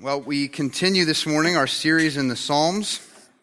Well, we continue this morning our series in the Psalms.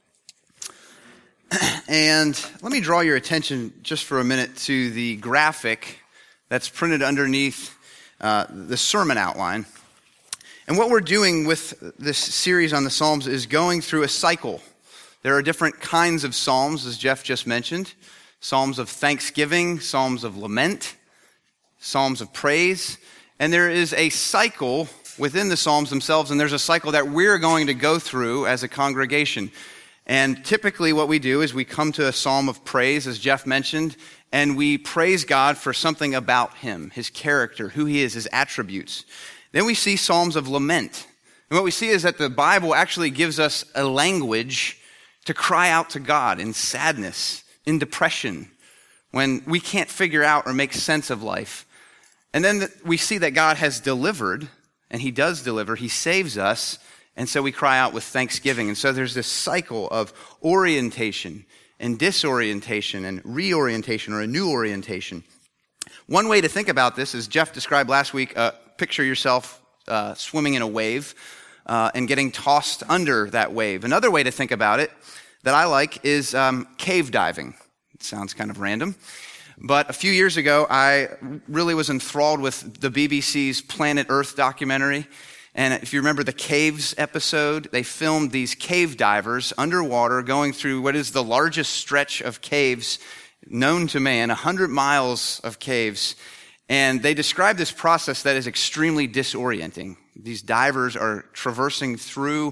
And let me draw your attention just for a minute to the graphic that's printed underneath the sermon outline. And what we're doing with this series on the Psalms is going through a cycle. There are different kinds of Psalms, as Jeff just mentioned. Psalms of thanksgiving, Psalms of lament, Psalms of praise. And there is a cycle within the Psalms themselves, and there's a cycle that we're going to go through as a congregation. And typically what we do is we come to a psalm of praise, as Jeff mentioned, and we praise God for something about him, his character, who he is, his attributes. Then we see psalms of lament. And what we see is that the Bible actually gives us a language to cry out to God in sadness, in depression, when we can't figure out or make sense of life. And then we see that God has delivered, and he does deliver, he saves us, and so we cry out with thanksgiving. And so there's this cycle of orientation and disorientation and reorientation or a new orientation. One way to think about this, as Jeff described last week, picture yourself swimming in a wave and getting tossed under that wave. Another way to think about it that I like is cave diving. It sounds kind of random. But a few years ago, I really was enthralled with the BBC's Planet Earth documentary. And if you remember the Caves episode, they filmed these cave divers underwater going through what is the largest stretch of caves known to man, 100 miles of caves. And they describe this process that is extremely disorienting. These divers are traversing through,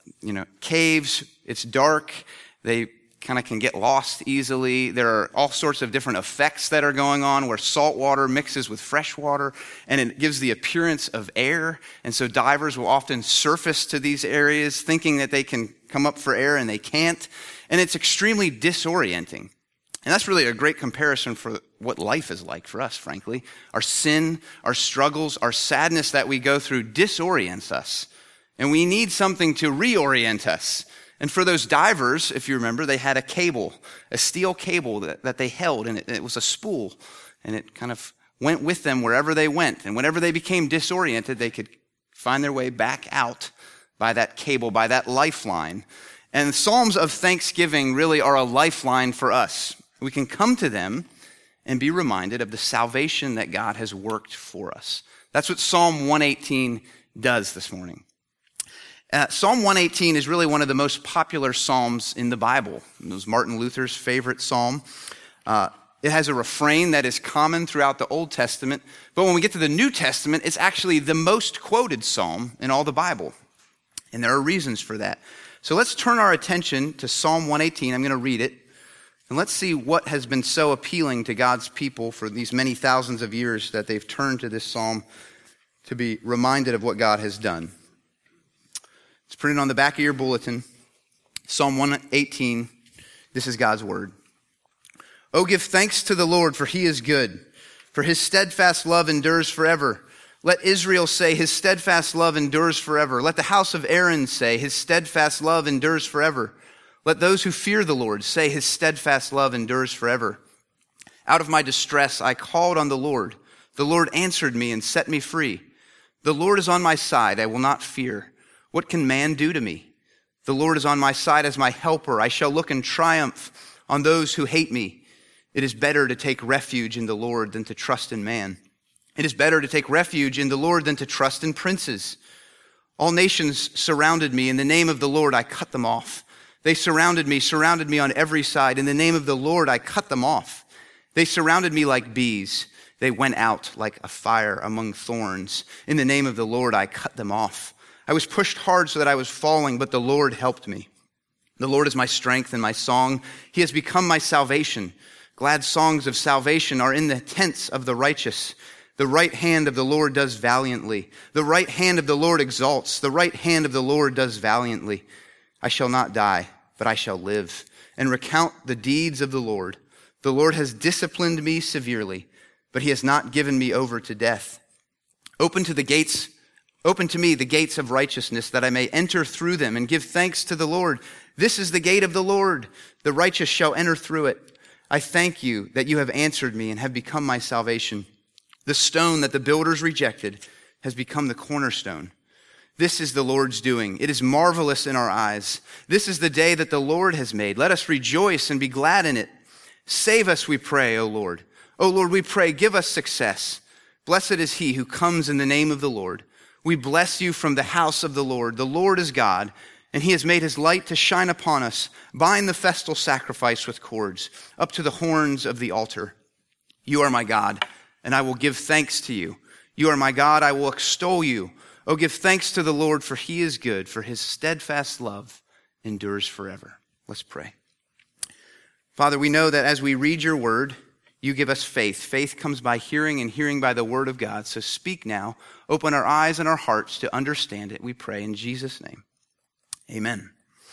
caves. It's dark. They kind of can get lost easily. There are all sorts of different effects that are going on where salt water mixes with fresh water, and it gives the appearance of air. And so divers will often surface to these areas thinking that they can come up for air, and they can't. And it's extremely disorienting. And that's really a great comparison for what life is like for us, frankly. Our sin, our struggles, our sadness that we go through disorients us. And we need something to reorient us. And for those divers, if you remember, they had a cable, a steel cable that they held, and it was a spool, and it kind of went with them wherever they went. And whenever they became disoriented, they could find their way back out by that cable, by that lifeline. And Psalms of thanksgiving really are a lifeline for us. We can come to them and be reminded of the salvation that God has worked for us. That's what Psalm 118 does this morning. Psalm 118 is really one of the most popular psalms in the Bible. It was Martin Luther's favorite psalm. It has a refrain that is common throughout the Old Testament, but when we get to the New Testament, it's actually the most quoted psalm in all the Bible. And there are reasons for that. So let's turn our attention to Psalm 118. I'm going to read it. And let's see what has been so appealing to God's people for these many thousands of years that they've turned to this psalm to be reminded of what God has done. It's printed on the back of your bulletin. Psalm 118. This is God's word. Oh, give thanks to the Lord, for he is good, for his steadfast love endures forever. Let Israel say, his steadfast love endures forever. Let the house of Aaron say, his steadfast love endures forever. Let those who fear the Lord say, his steadfast love endures forever. Out of my distress I called on the Lord. The Lord answered me and set me free. The Lord is on my side, I will not fear. What can man do to me? The Lord is on my side as my helper. I shall look in triumph on those who hate me. It is better to take refuge in the Lord than to trust in man. It is better to take refuge in the Lord than to trust in princes. All nations surrounded me. In the name of the Lord, I cut them off. They surrounded me on every side. In the name of the Lord, I cut them off. They surrounded me like bees. They went out like a fire among thorns. In the name of the Lord, I cut them off. I was pushed hard so that I was falling, but the Lord helped me. The Lord is my strength and my song. He has become my salvation. Glad songs of salvation are in the tents of the righteous. The right hand of the Lord does valiantly. The right hand of the Lord exalts. The right hand of the Lord does valiantly. I shall not die, but I shall live and recount the deeds of the Lord. The Lord has disciplined me severely, but he has not given me over to death. Open to me the gates of righteousness, that I may enter through them and give thanks to the Lord. This is the gate of the Lord. The righteous shall enter through it. I thank you that you have answered me and have become my salvation. The stone that the builders rejected has become the cornerstone. This is the Lord's doing. It is marvelous in our eyes. This is the day that the Lord has made. Let us rejoice and be glad in it. Save us, we pray, O Lord. O Lord, we pray, give us success. Blessed is he who comes in the name of the Lord. We bless you from the house of the Lord. The Lord is God, and he has made his light to shine upon us. Bind the festal sacrifice with cords up to the horns of the altar. You are my God, and I will give thanks to you. You are my God, I will extol you. Oh, give thanks to the Lord, for he is good, for his steadfast love endures forever. Let's pray. Father, we know that as we read your word, you give us faith. Faith comes by hearing, and hearing by the word of God. So speak now. Open our eyes and our hearts to understand it, we pray in Jesus' name. Amen.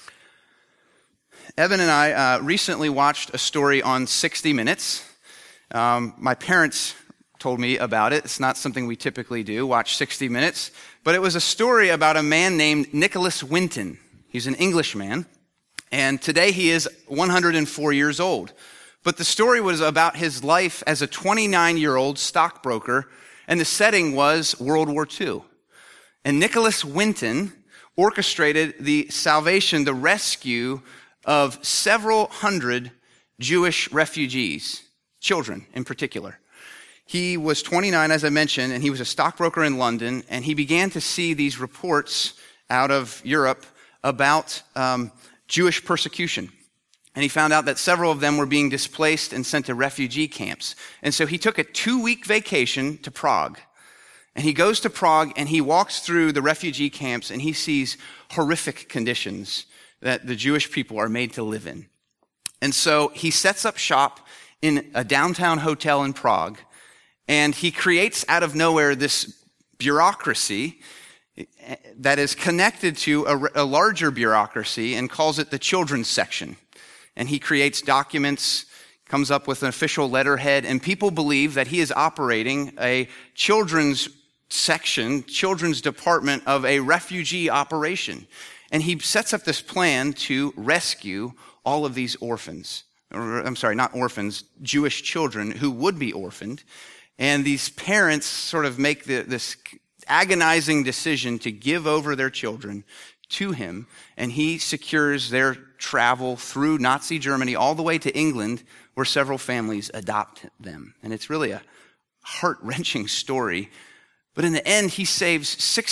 Evan and I recently watched a story on 60 Minutes. My parents told me about it. It's not something we typically do, watch 60 Minutes. But it was a story about a man named Nicholas Winton. He's an Englishman, and today he is 104 years old. But the story was about his life as a 29-year-old stockbroker, and the setting was World War II. And Nicholas Winton orchestrated the salvation, the rescue of several hundred Jewish refugees, children in particular. He was 29, as I mentioned, and he was a stockbroker in London, and he began to see these reports out of Europe about Jewish persecution. And he found out that several of them were being displaced and sent to refugee camps. And so he took a 2-week vacation to Prague. And he goes to Prague and he walks through the refugee camps and he sees horrific conditions that the Jewish people are made to live in. And so he sets up shop in a downtown hotel in Prague, and he creates out of nowhere this bureaucracy that is connected to a larger bureaucracy and calls it the children's section. And he creates documents, comes up with an official letterhead, and people believe that he is operating a children's section, children's department of a refugee operation. And he sets up this plan to rescue all of these orphans. Not orphans, Jewish children who would be orphaned. And these parents sort of make this agonizing decision to give over their children to him, and he secures their travel through Nazi Germany all the way to England, where several families adopt them. And it's really a heart-wrenching story. But in the end, he saves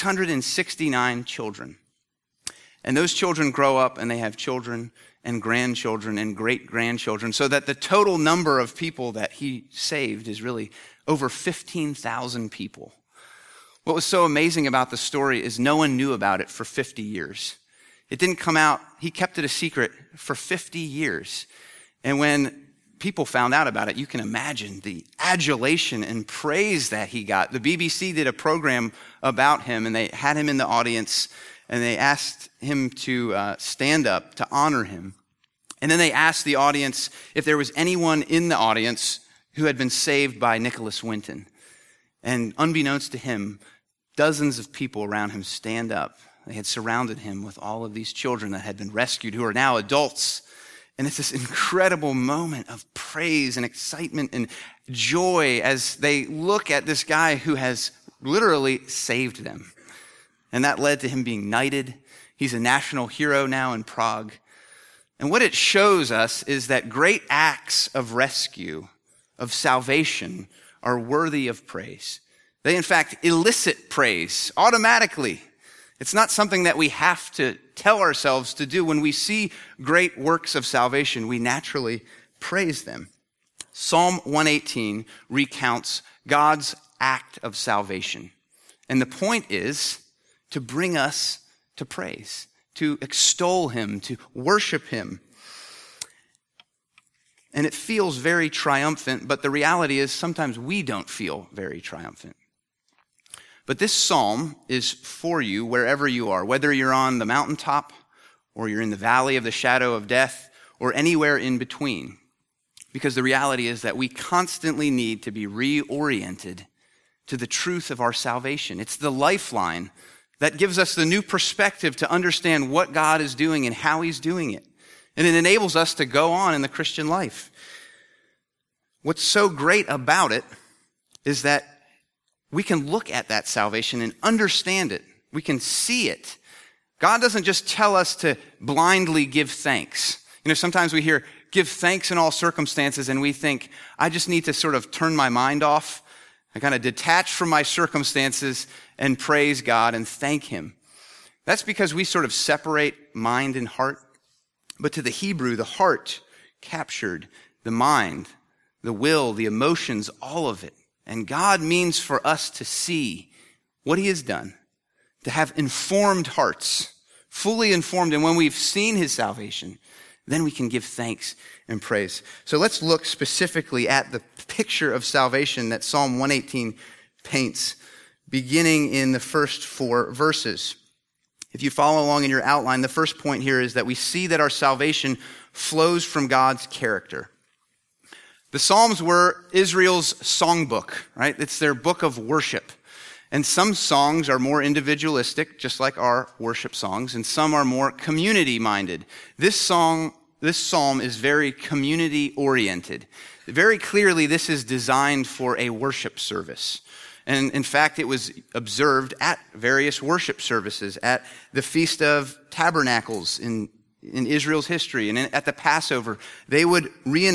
669 children. And those children grow up and they have children and grandchildren and great-grandchildren, so that the total number of people that he saved is really over 15,000 people. What was so amazing about the story is no one knew about it for 50 years. It didn't come out. He kept it a secret for 50 years. And when people found out about it, you can imagine the adulation and praise that he got. The BBC did a program about him, and they had him in the audience, and they asked him to stand up to honor him. And then they asked the audience if there was anyone in the audience who had been saved by Nicholas Winton. And unbeknownst to him, dozens of people around him stand up. They had surrounded him with all of these children that had been rescued, who are now adults. And it's this incredible moment of praise and excitement and joy as they look at this guy who has literally saved them. And that led to him being knighted. He's a national hero now in Prague. And what it shows us is that great acts of rescue, of salvation, are worthy of praise. They, in fact, elicit praise automatically. It's not something that we have to tell ourselves to do. When we see great works of salvation, we naturally praise them. Psalm 118 recounts God's act of salvation. And the point is to bring us to praise, to extol him, to worship him. And it feels very triumphant, but the reality is sometimes we don't feel very triumphant. But this psalm is for you wherever you are, whether you're on the mountaintop or you're in the valley of the shadow of death or anywhere in between. Because the reality is that we constantly need to be reoriented to the truth of our salvation. It's the lifeline that gives us the new perspective to understand what God is doing and how he's doing it. And it enables us to go on in the Christian life. What's so great about it is that we can look at that salvation and understand it We can see it. God doesn't just tell us to blindly give thanks. Sometimes we hear, give thanks in all circumstances, and we think, I just need to sort of turn my mind off. I kind of detach from my circumstances and praise God and thank him. That's because we sort of separate mind and heart. But to the Hebrew, the heart captured the mind, the will, the emotions, all of it. And God means for us to see what he has done, to have informed hearts, fully informed. And when we've seen his salvation, then we can give thanks and praise. So let's look specifically at the picture of salvation that Psalm 118 paints, beginning in the first 4 verses. If you follow along in your outline, the first point here is that we see that our salvation flows from God's character. The Psalms were Israel's songbook, right? It's their book of worship. And some songs are more individualistic, just like our worship songs, and some are more community-minded. This psalm is very community-oriented. Very clearly, this is designed for a worship service. And in fact, it was observed at various worship services, at the Feast of Tabernacles in Israel's history, and at the Passover. They would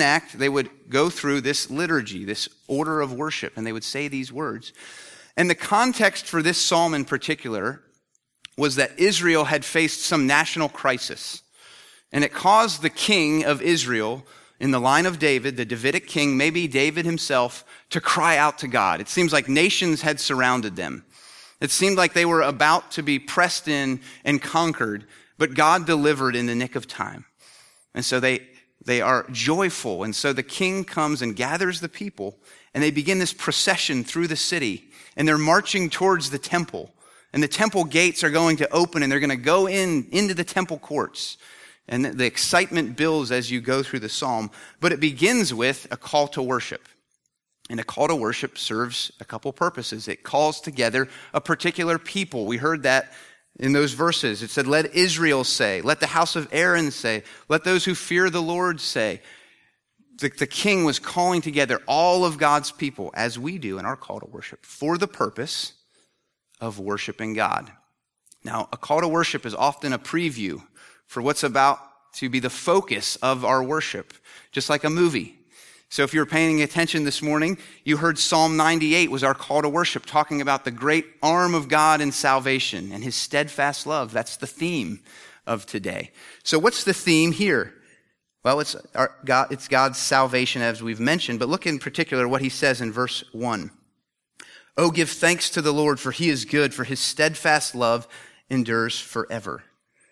go through this liturgy, this order of worship, and they would say these words. And the context for this psalm in particular was that Israel had faced some national crisis. And it caused the king of Israel, in the line of David, the Davidic king, maybe David himself, to cry out to God. It seems like nations had surrounded them. It seemed like they were about to be pressed in and conquered, but God delivered in the nick of time. And so they are joyful. And so the king comes and gathers the people, and they begin this procession through the city, and they're marching towards the temple. And the temple gates are going to open, and they're going to go into the temple courts. And the excitement builds as you go through the psalm. But it begins with a call to worship. And a call to worship serves a couple purposes. It calls together a particular people. We heard that in those verses. It said, let Israel say, let the house of Aaron say, let those who fear the Lord say. The king was calling together all of God's people, as we do in our call to worship, for the purpose of worshiping God. Now, a call to worship is often a preview for what's about to be the focus of our worship, just like a movie. So if you were paying attention this morning, you heard Psalm 98 was our call to worship, talking about the great arm of God in salvation and his steadfast love. That's the theme of today. So what's the theme here? Well, it's God's salvation, as we've mentioned, but look in particular what he says in verse 1. Oh, give thanks to the Lord, for he is good, for his steadfast love endures forever.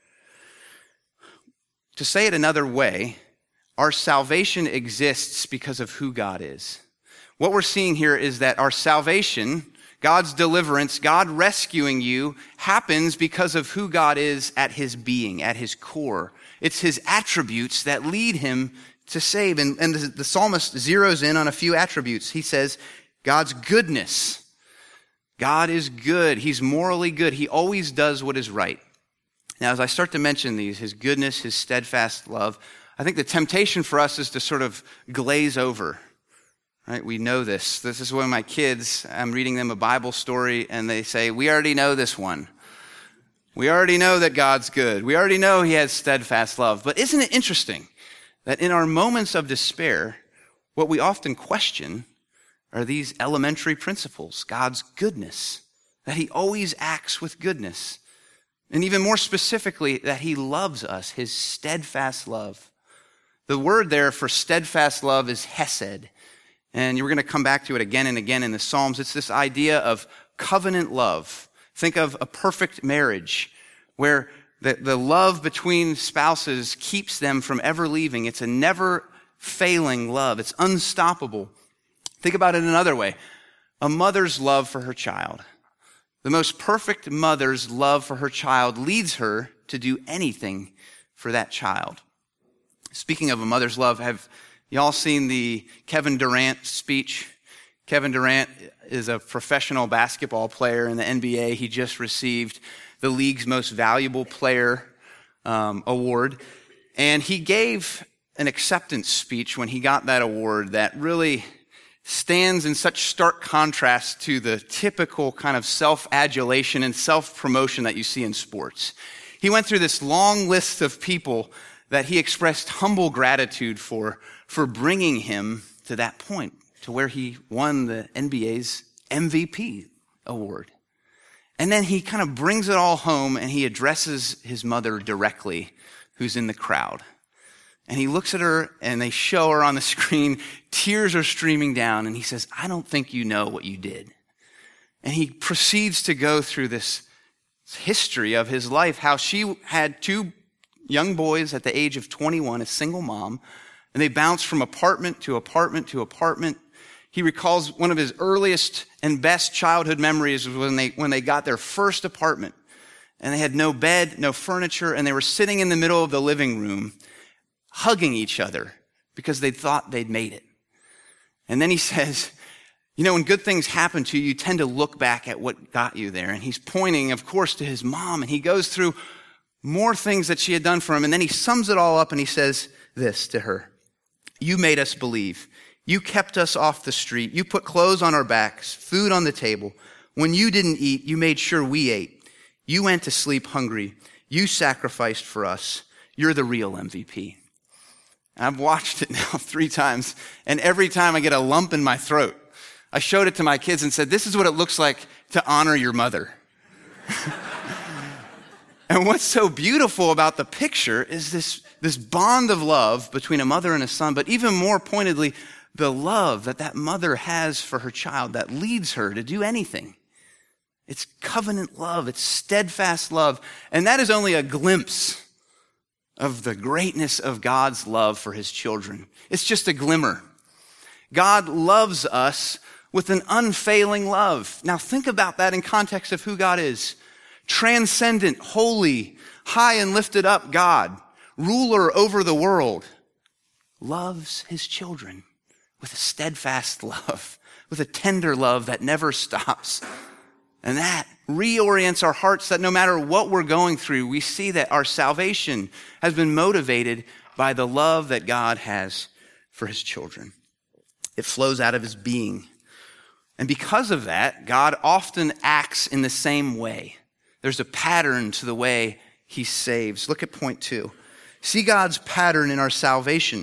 To say it another way, our salvation exists because of who God is. What we're seeing here is that our salvation, God's deliverance, God rescuing you, happens because of who God is at his being, at his core. It's his attributes that lead him to save. And the psalmist zeroes in on a few attributes. He says, God's goodness. God is good. He's morally good. He always does what is right. Now, as I start to mention these, his goodness, his steadfast love, I think the temptation for us is to sort of glaze over. Right? We know this. This is when my kids, I'm reading them a Bible story, and they say, we already know this one. We already know that God's good. We already know he has steadfast love. But isn't it interesting that in our moments of despair, what we often question are these elementary principles, God's goodness, that he always acts with goodness. And even more specifically, that he loves us, his steadfast love. The word there for steadfast love is hesed. And you're going to come back to it again and again in the Psalms. It's this idea of covenant love. Think of a perfect marriage where the love between spouses keeps them from ever leaving. It's a never failing love. It's unstoppable. Think about it another way. A mother's love for her child. The most perfect mother's love for her child leads her to do anything for that child. Speaking of a mother's love, have y'all seen the Kevin Durant speech? Kevin Durant is a professional basketball player in the NBA. He just received the league's most valuable player award. And he gave an acceptance speech when he got that award that really stands in such stark contrast to the typical kind of self-adulation and self-promotion that you see in sports. He went through this long list of people that he expressed humble gratitude for bringing him to that point, to where he won the NBA's MVP award. And then he kind of brings it all home and he addresses his mother directly, who's in the crowd. And he looks at her and they show her on the screen, tears are streaming down, and he says, "I don't think you know what you did." And he proceeds to go through this history of his life, how she had 2 young boys at the age of 21, a single mom, and they bounced from apartment to apartment to apartment. He recalls one of his earliest and best childhood memories was when they got their first apartment, and they had no bed, no furniture, and they were sitting in the middle of the living room, hugging each other because they thought they'd made it. And then he says, when good things happen to you, you tend to look back at what got you there. And he's pointing, of course, to his mom, and he goes through more things that she had done for him. And then he sums it all up and he says this to her: "You made us believe. You kept us off the street. You put clothes on our backs, food on the table. When you didn't eat, you made sure we ate. You went to sleep hungry. You sacrificed for us. You're the real MVP." I've watched it now 3 times, and every time I get a lump in my throat. I showed it to my kids and said, "This is what it looks like to honor your mother." And what's so beautiful about the picture is this bond of love between a mother and a son, but even more pointedly, the love that mother has for her child that leads her to do anything. It's covenant love. It's steadfast love. And that is only a glimpse of the greatness of God's love for his children. It's just a glimmer. God loves us with an unfailing love. Now think about that in context of who God is. Transcendent, holy, high and lifted up God, ruler over the world, loves his children with a steadfast love, with a tender love that never stops. And that reorients our hearts that no matter what we're going through, we see that our salvation has been motivated by the love that God has for his children. It flows out of his being. And because of that, God often acts in the same way. There's a pattern to the way he saves. Look at point 2. See God's pattern in our salvation.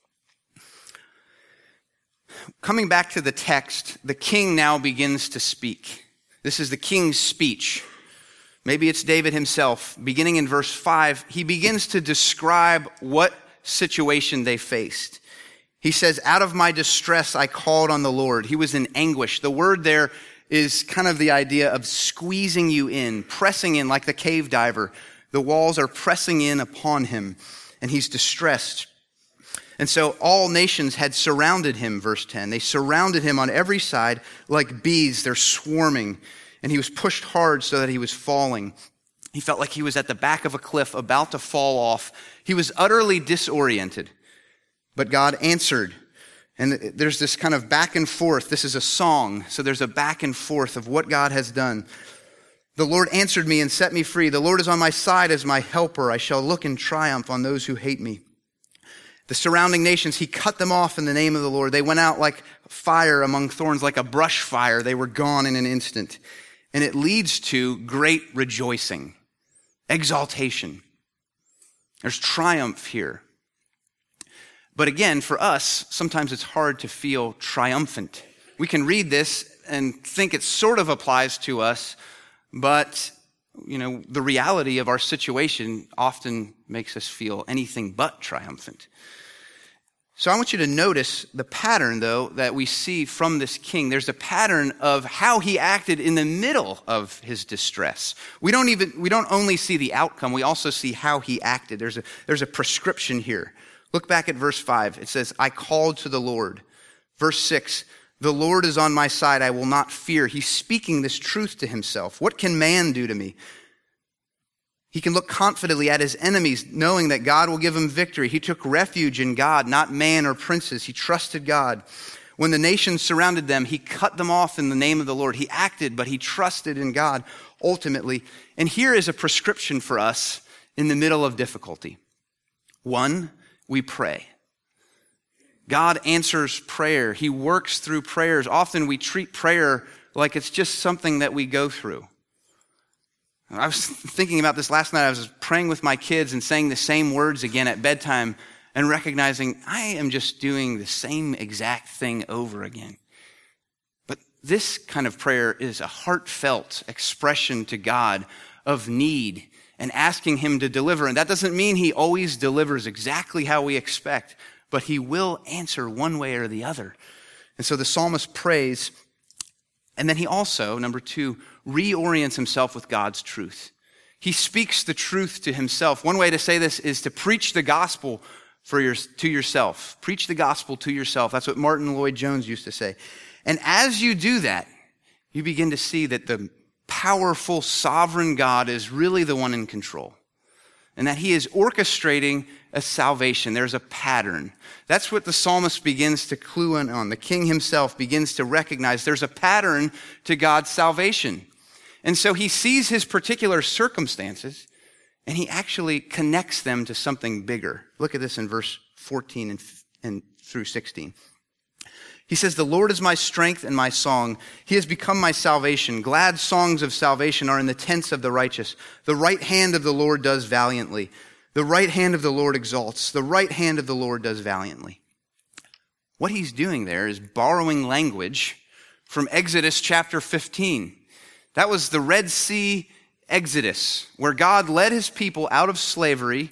Coming back to the text, the king now begins to speak. This is the king's speech. Maybe it's David himself. Beginning in verse 5, he begins to describe what situation they faced. He says, "Out of my distress, I called on the Lord." He was in anguish. The word there is kind of the idea of squeezing you in, pressing in like the cave diver. The walls are pressing in upon him, and he's distressed. And so all nations had surrounded him, verse 10. They surrounded him on every side like bees. They're swarming. And he was pushed hard so that he was falling. He felt like he was at the back of a cliff about to fall off. He was utterly disoriented. But God answered. And there's this kind of back and forth. This is a song. So there's a back and forth of what God has done. "The Lord answered me and set me free. The Lord is on my side as my helper. I shall look in triumph on those who hate me." The surrounding nations, he cut them off in the name of the Lord. They went out like fire among thorns, like a brush fire. They were gone in an instant. And it leads to great rejoicing, exaltation. There's triumph here. But again, for us, sometimes it's hard to feel triumphant. We can read this and think it sort of applies to us, but the reality of our situation often makes us feel anything but triumphant. So I want you to notice the pattern, though, that we see from this king. There's a pattern of how he acted in the middle of his distress. We don't only see the outcome, we also see how he acted. There's a prescription here. Look back at verse 5. It says, "I called to the Lord." Verse 6, "The Lord is on my side, I will not fear." He's speaking this truth to himself. What can man do to me? He can look confidently at his enemies, knowing that God will give him victory. He took refuge in God, not man or princes. He trusted God. When the nations surrounded them, he cut them off in the name of the Lord. He acted, but he trusted in God ultimately. And here is a prescription for us in the middle of difficulty. 1, we pray. God answers prayer. He works through prayers. Often we treat prayer like it's just something that we go through. I was thinking about this last night. I was praying with my kids and saying the same words again at bedtime and recognizing I am just doing the same exact thing over again. But this kind of prayer is a heartfelt expression to God of need and asking him to deliver. And that doesn't mean he always delivers exactly how we expect, but he will answer one way or the other. And so the psalmist prays, and then he also, number 2, reorients himself with God's truth. He speaks the truth to himself. One way to say this is to preach the gospel to yourself. Preach the gospel to yourself. That's what Martin Lloyd-Jones used to say. And as you do that, you begin to see that the powerful, sovereign God is really the one in control, and that he is orchestrating a salvation. There's a pattern. That's what the psalmist begins to clue in on. The king himself begins to recognize there's a pattern to God's salvation. And so he sees his particular circumstances, and he actually connects them to something bigger. Look at this in verse 14 and through 16. He says, "The Lord is my strength and my song. He has become my salvation. Glad songs of salvation are in the tents of the righteous. The right hand of the Lord does valiantly. The right hand of the Lord exalts. The right hand of the Lord does valiantly." What he's doing there is borrowing language from Exodus chapter 15. That was the Red Sea Exodus, where God led his people out of slavery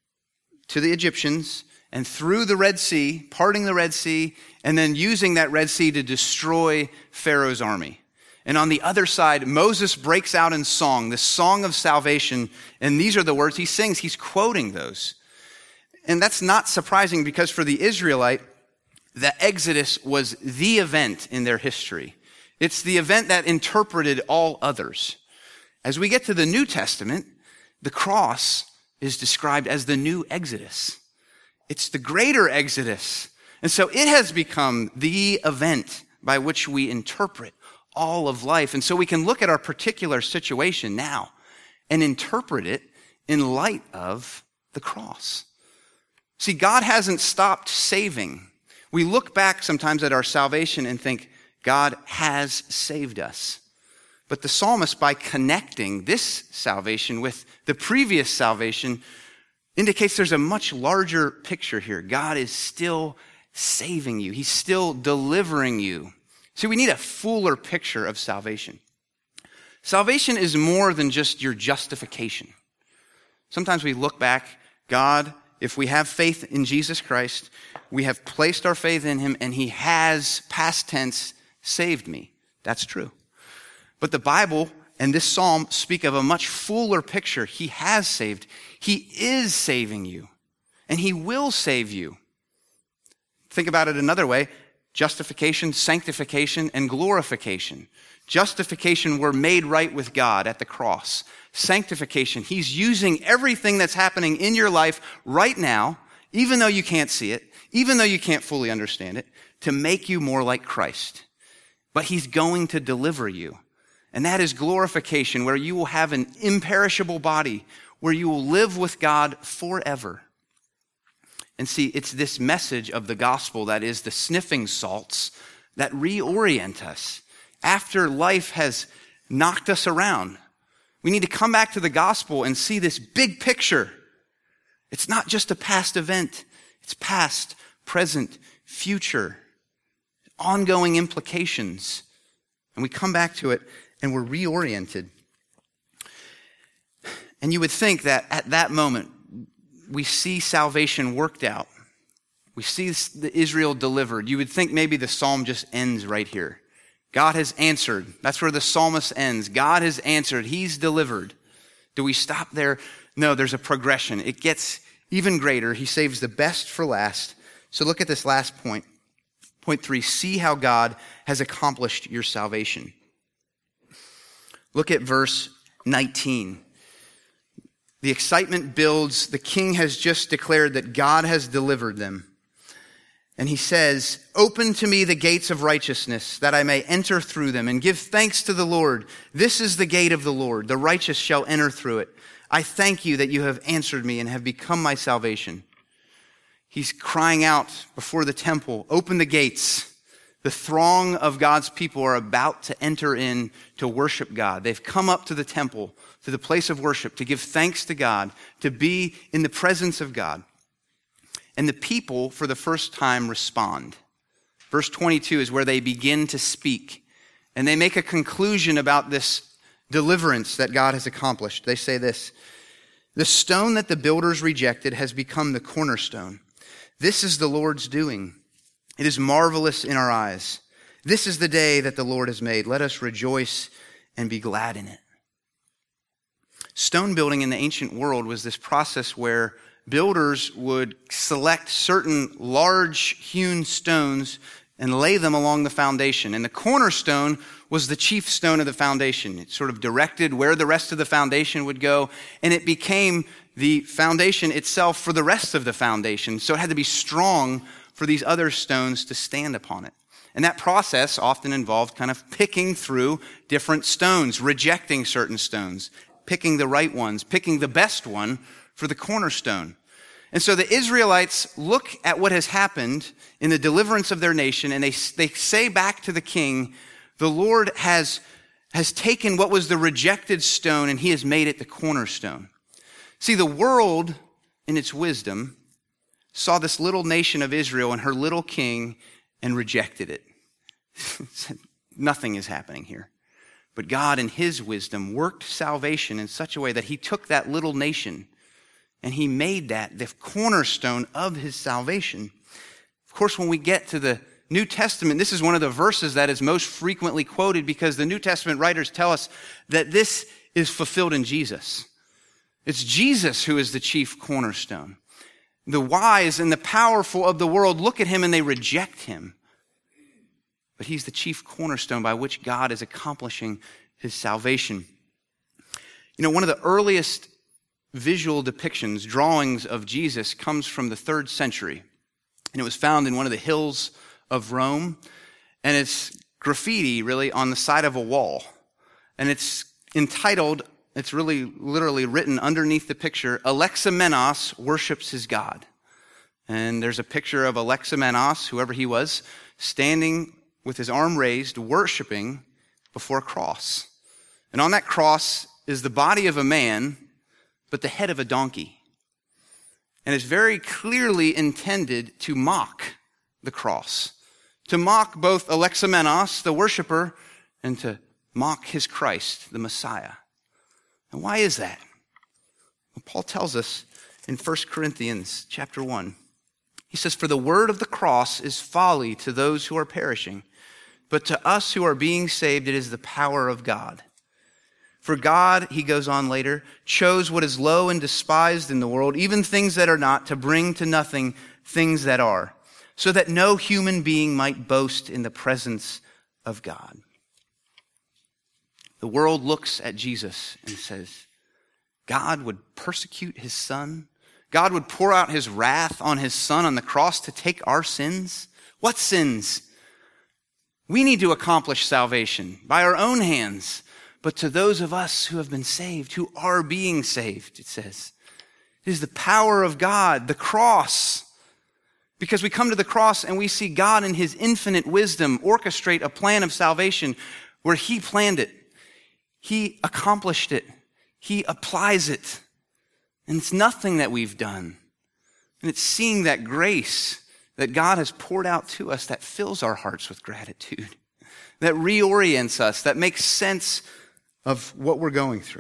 to the Egyptians and through the Red Sea, parting the Red Sea, and then using that Red Sea to destroy Pharaoh's army. And on the other side, Moses breaks out in song, the song of salvation, and these are the words he sings. He's quoting those. And that's not surprising, because for the Israelite, the Exodus was the event in their history. It's the event that interpreted all others. As we get to the New Testament, the cross is described as the new Exodus. It's the greater Exodus. And so it has become the event by which we interpret all of life. And so we can look at our particular situation now and interpret it in light of the cross. See, God hasn't stopped saving. We look back sometimes at our salvation and think, God has saved us. But the psalmist, by connecting this salvation with the previous salvation, indicates there's a much larger picture here. God is still saving you. He's still delivering you. See, we need a fuller picture of salvation. Salvation is more than just your justification. Sometimes we look back, God, if we have faith in Jesus Christ, we have placed our faith in him, and he has, past tense, saved me. That's true. But the Bible and this psalm speak of a much fuller picture. He has saved. He is saving you, and he will save you. Think about it another way: justification, sanctification, and glorification. Justification, we're made right with God at the cross. Sanctification, he's using everything that's happening in your life right now, even though you can't see it, even though you can't fully understand it, to make you more like Christ. But he's going to deliver you. And that is glorification, where you will have an imperishable body, where you will live with God forever. And see, it's this message of the gospel that is the sniffing salts that reorient us. After life has knocked us around, we need to come back to the gospel and see this big picture. It's not just a past event. It's past, present, future, ongoing implications. And we come back to it and we're reoriented. And you would think that at that moment, we see salvation worked out. We see the Israel delivered. You would think maybe the psalm just ends right here. God has answered. That's where the psalmist ends. God has answered. He's delivered. Do we stop there? No, there's a progression. It gets even greater. He saves the best for last. So look at this last point. Point 3, see how God has accomplished your salvation. Look at verse 19. The excitement builds. The king has just declared that God has delivered them. And he says, "Open to me the gates of righteousness, that I may enter through them, and give thanks to the Lord. This is the gate of the Lord. The righteous shall enter through it. I thank you that you have answered me and have become my salvation." He's crying out before the temple, "Open the gates." The throng of God's people are about to enter in to worship God. They've come up to the temple, to the place of worship, to give thanks to God, to be in the presence of God. And the people, for the first time, respond. Verse 22 is where they begin to speak. And they make a conclusion about this deliverance that God has accomplished. They say this: "The stone that the builders rejected has become the cornerstone. This is the Lord's doing. It is marvelous in our eyes. This is the day that the Lord has made. Let us rejoice and be glad in it." Stone building in the ancient world was this process where builders would select certain large hewn stones and lay them along the foundation. And the cornerstone was the chief stone of the foundation. It sort of directed where the rest of the foundation would go, and it became the foundation itself for the rest of the foundation. So it had to be strong for these other stones to stand upon it. And that process often involved kind of picking through different stones, rejecting certain stones, picking the right ones, picking the best one for the cornerstone. And so the Israelites look at what has happened in the deliverance of their nation, and they say back to the king, the Lord has taken what was the rejected stone and he has made it the cornerstone. See, the world in its wisdom saw this little nation of Israel and her little king and rejected it. Said, nothing is happening here. But God in his wisdom worked salvation in such a way that he took that little nation and he made that the cornerstone of his salvation. Of course, when we get to the New Testament, this is one of the verses that is most frequently quoted because the New Testament writers tell us that this is fulfilled in Jesus. It's Jesus who is the chief cornerstone. The wise and the powerful of the world look at him and they reject him. But he's the chief cornerstone by which God is accomplishing his salvation. You know, one of the earliest visual depictions, drawings of Jesus, comes from the 3rd century. And it was found in one of the hills of Rome. And it's graffiti, really, on the side of a wall. And it's entitled, it's really literally written underneath the picture, "Alexamenos worships his God." And there's a picture of Alexamenos, whoever he was, standing with his arm raised, worshiping before a cross. And on that cross is the body of a man, but the head of a donkey. And it's very clearly intended to mock the cross, to mock both Alexamenos, the worshiper, and to mock his Christ, the Messiah. And why is that? Well, Paul tells us in 1 Corinthians chapter 1. He says, "For the word of the cross is folly to those who are perishing, but to us who are being saved, it is the power of God. For God," he goes on later, "chose what is low and despised in the world, even things that are not, to bring to nothing things that are, so that no human being might boast in the presence of God." The world looks at Jesus and says, God would persecute his son? God would pour out his wrath on his son on the cross to take our sins? What sins? We need to accomplish salvation by our own hands. But to those of us who have been saved, who are being saved, it says, it is the power of God, the cross. Because we come to the cross and we see God in his infinite wisdom orchestrate a plan of salvation where he planned it. He accomplished it. He applies it. And it's nothing that we've done. And it's seeing that grace that God has poured out to us that fills our hearts with gratitude, that reorients us, that makes sense of what we're going through.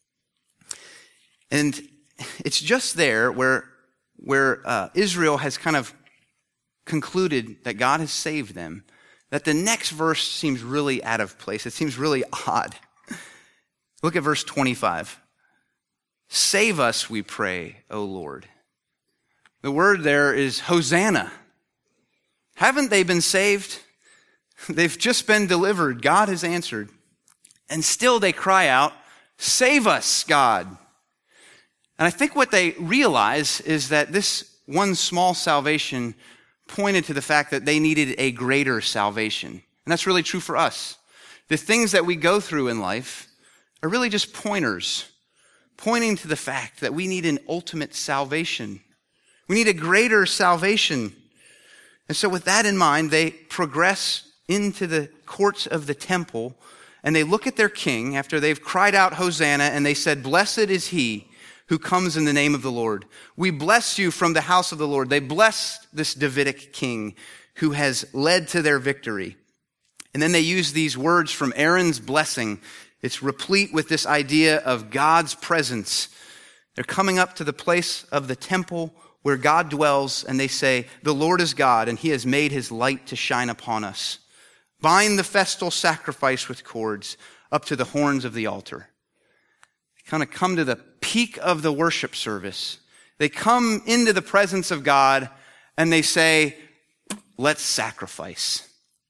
And it's just there where Israel has kind of concluded that God has saved them, that the next verse seems really out of place. It seems really odd. Look at verse 25. "Save us, we pray, O Lord." The word there is Hosanna. Haven't they been saved? They've just been delivered. God has answered. And still they cry out, "Save us, God." And I think what they realize is that this one small salvation pointed to the fact that they needed a greater salvation. And that's really true for us. The things that we go through in life are really just pointers, pointing to the fact that we need an ultimate salvation. We need a greater salvation. And so with that in mind, they progress into the courts of the temple, and they look at their king after they've cried out, Hosanna, and they said, blessed is he who comes in the name of the Lord. We bless you from the house of the Lord. They bless this Davidic king who has led to their victory. And then they use these words from Aaron's blessing. It's replete with this idea of God's presence. They're coming up to the place of the temple where God dwells, and they say, the Lord is God, and he has made his light to shine upon us. Bind the festal sacrifice with cords up to the horns of the altar. They kind of come to the peak of the worship service. They come into the presence of God, and they say, let's sacrifice.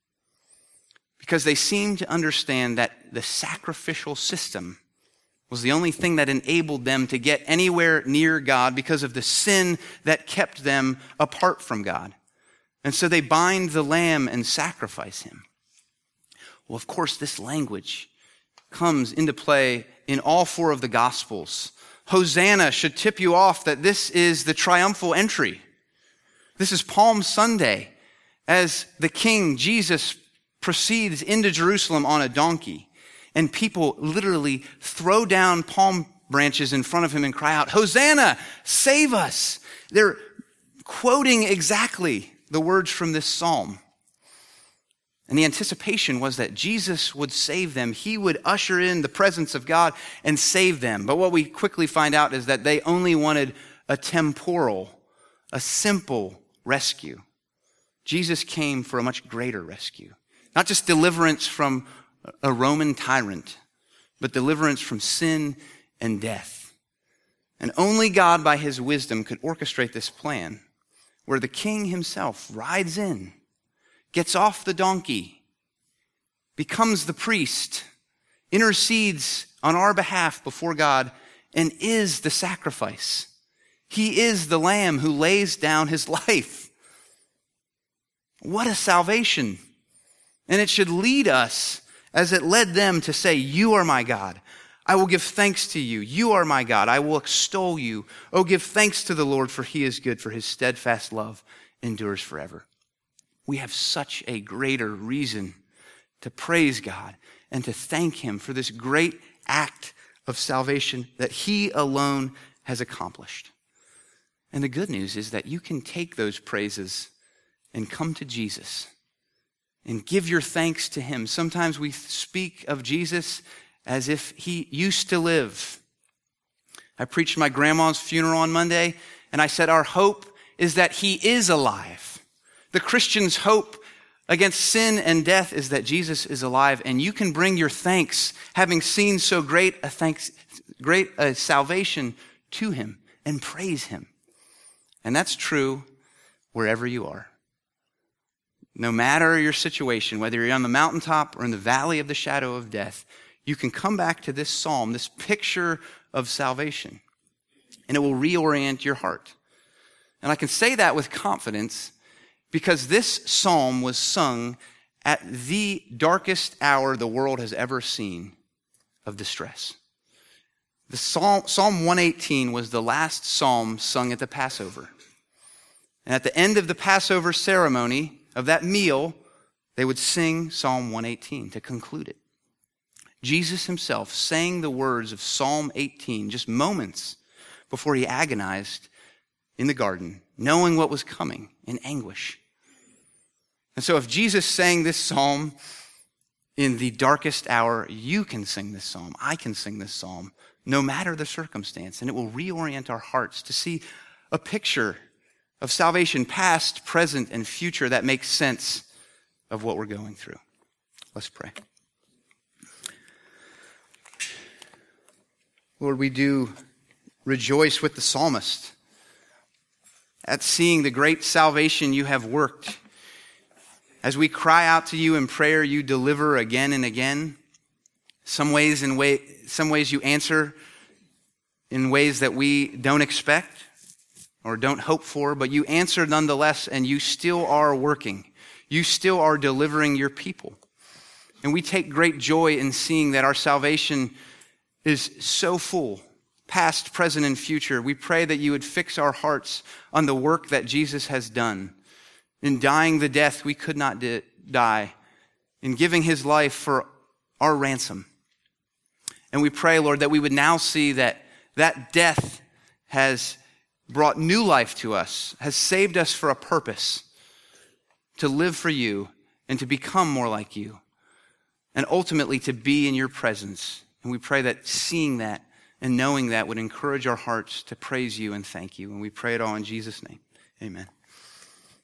Because they seem to understand that the sacrificial system was the only thing that enabled them to get anywhere near God because of the sin that kept them apart from God. And so they bind the lamb and sacrifice him. Well, of course, this language comes into play in all four of the Gospels. Hosanna should tip you off that this is the triumphal entry. This is Palm Sunday as the King, Jesus, proceeds into Jerusalem on a donkey. And people literally throw down palm branches in front of him and cry out, Hosanna, save us. They're quoting exactly the words from this psalm. And the anticipation was that Jesus would save them. He would usher in the presence of God and save them. But what we quickly find out is that they only wanted a temporal, a simple rescue. Jesus came for a much greater rescue. Not just deliverance from a Roman tyrant, but deliverance from sin and death. And only God, by his wisdom, could orchestrate this plan where the king himself rides in, gets off the donkey, becomes the priest, intercedes on our behalf before God, and is the sacrifice. He is the lamb who lays down his life. What a salvation. And it should lead us, as it led them, to say, you are my God. I will give thanks to you. You are my God. I will extol you. Oh, give thanks to the Lord, for he is good, for his steadfast love endures forever. We have such a greater reason to praise God and to thank him for this great act of salvation that he alone has accomplished. And the good news is that you can take those praises and come to Jesus and give your thanks to him. Sometimes we speak of Jesus as if he used to live. I preached my grandma's funeral on Monday, and I said our hope is that he is alive. The Christian's hope against sin and death is that Jesus is alive, and you can bring your thanks, having seen so great a salvation, to him and praise him. And that's true wherever you are. No matter your situation, whether you're on the mountaintop or in the valley of the shadow of death, you can come back to this psalm, this picture of salvation, and it will reorient your heart. And I can say that with confidence because this psalm was sung at the darkest hour the world has ever seen of distress. The Psalm 118 was the last psalm sung at the Passover. And at the end of the Passover ceremony, of that meal, they would sing Psalm 118 to conclude it. Jesus himself sang the words of Psalm 18 just moments before he agonized in the garden, knowing what was coming in anguish. And so if Jesus sang this psalm in the darkest hour, you can sing this psalm. I can sing this psalm, no matter the circumstance, and it will reorient our hearts to see a picture of salvation, past, present, and future, that makes sense of what we're going through. Let's pray. Lord, we do rejoice with the psalmist at seeing the great salvation you have worked. As we cry out to you in prayer, you deliver again and again. Some ways you answer in ways that we don't expect or don't hope for, but you answer nonetheless, and you still are working. You still are delivering your people. And we take great joy in seeing that our salvation is so full past, present, and future, we pray that you would fix our hearts on the work that Jesus has done in dying the death we could not die, in giving his life for our ransom. And we pray, Lord, that we would now see that that death has brought new life to us, has saved us for a purpose, to live for you and to become more like you, and ultimately to be in your presence. And we pray that seeing that and knowing that would encourage our hearts to praise you and thank you. And we pray it all in Jesus' name. Amen.